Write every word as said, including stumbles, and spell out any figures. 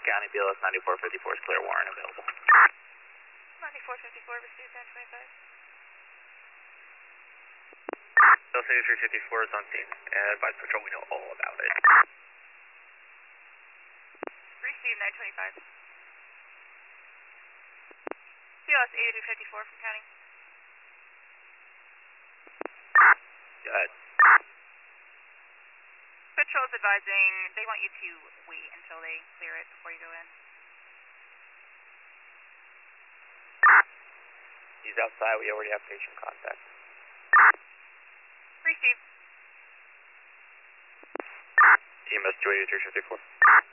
County, B L S ninety-four fifty-four is clear, warrant available. ninety-four fifty-four, received nine twenty-five. Bell City three fifty-four is on scene. Uh, Advise Patrol, we know all about it. Received nine twenty-five. B L S eighty-three fifty-four from County. Go ahead. Patrol's advising they want you to wait until they clear it before you go in. He's outside, we already have patient contact. Received. E M S two eighty-three fifty-four.